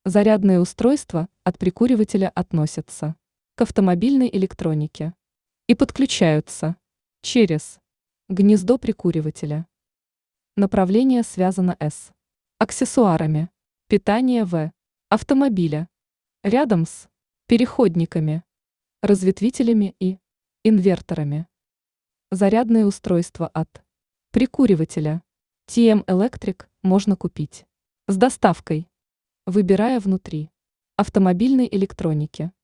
Зарядные устройства от прикуривателя относятся к автомобильной электронике и подключаются через гнездо прикуривателя. Направление связано с аксессуарами, питание в автомобиля, рядом с переходниками, разветвителями и инверторами. Зарядные устройства от прикуривателя TM Electric можно купить с доставкой, выбирая внутри автомобильной электроники.